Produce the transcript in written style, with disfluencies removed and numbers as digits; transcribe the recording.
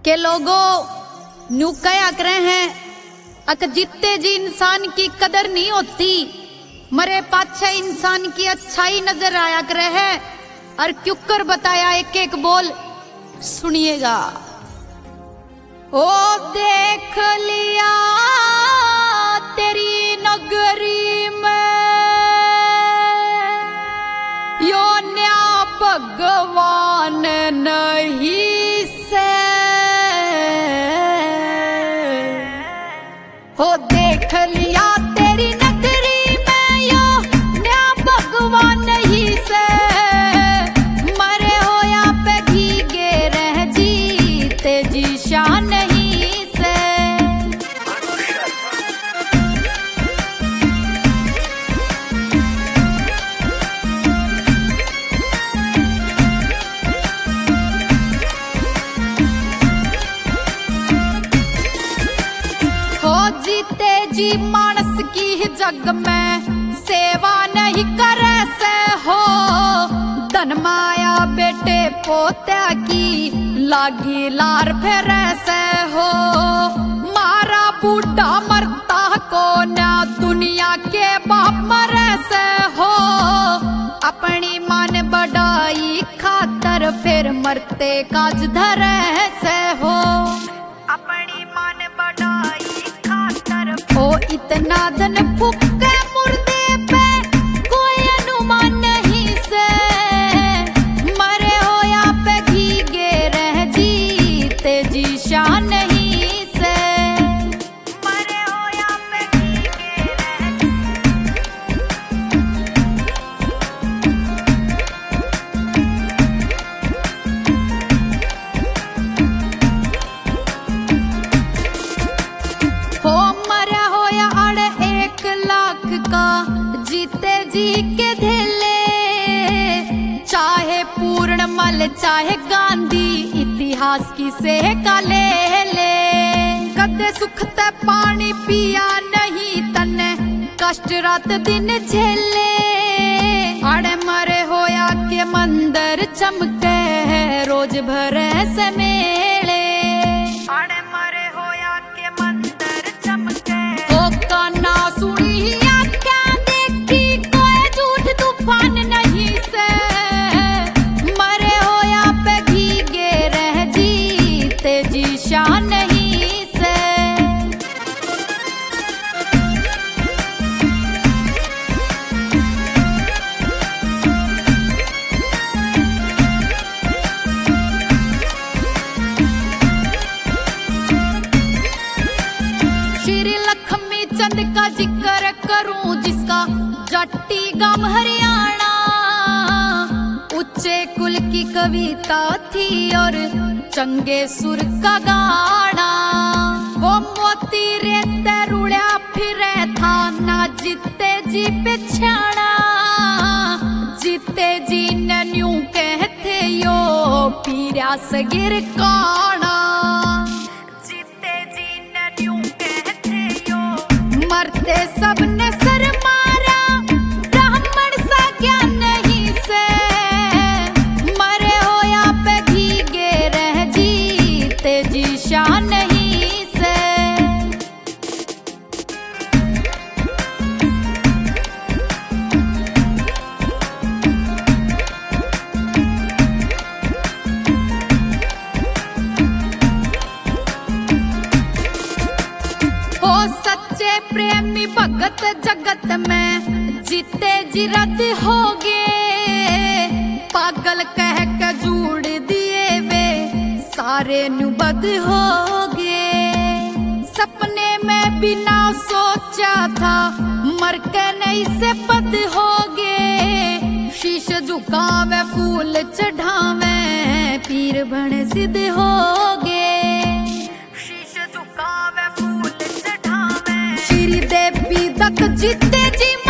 के लोगों न्यू कया करे हैं अक जीते जी इंसान की कदर नहीं होती, मरे पाछे इंसान की अच्छाई नजर आया करे है। और क्यों कर बताया एक एक बोल सुनिएगा। ओ देख लिया तेरी नगरी में यो न्या भगवान नहीं से, हो देख लिया तेरी नगरी में यो न्या भगवान नहीं से, मरे हो या पे भीगे रह जीते जी शान नहीं से। हो जीते जी मानस की जग में सेवा नहीं करे से, हो धन माया बेटे पोत्या की लागी लार फेरे से, हो मारा बूढ़ा मरता को ना दुनिया के बाप मरे से, हो अपनी मान बढ़ाई खातर फिर मरते काज धरे से, हो अपनी मान बढ़ाई खातर ओ इतना धन फूके मुर्दे पे कोई अनुमान नहीं से, मरे हो या पे भीगे रह जीते जी शान नहीं से, मरे हो या पे भीगे रह। हो मरा हो या अड़े 1 लाख का जीते जी के धेले, चाहे पूर्णमल चाहे गांधी इतिहास की से का ले ले, कदे सुख ते पानी पिया नहीं तने कष्ट रात दिन झेले, अड़े मरे होया के मंदिर चमके रोज भरे से मेले, अड़े मरे होया के मंदिर चमके ओ काना सुनी आँखें देखी कोई झूठ तूफान नहीं से, मरे होया पे भीगे रह जीते जी शान नहीं से। श्री लक्ष्मी चंद का जिक्र करूं जिसका जट्टी गांव हरियाणा, उच्चे कुल की कविता थी और चंगे सुर का गाना, वो मोती रेते रुड़या फिरे था ना जीते जी पिछाड़ा, जीते जी ने न्यू कहते यो पीरा सगिर काना, जीते जी ने न्यू कहते यो मरते सबने सर मारा ब्राह्मण सा ज्ञान नहीं से, मरे हो या पे भीगे रह जीते जी शान नहीं से। हो सच्चे प्रेमी भगत जगत में जीते जी रद हो गए, पागल कह के जोड़ दिए वे सारे नुबद हो गए, सपने में बिना सोचा था मर के नहीं से पद हो गए, शीश झुकावे फूल चढ़ावे पीर बने सिद्ध हो गए, शीश झुकावे फूल चढ़ावे श्री देवी दत्त जीते जी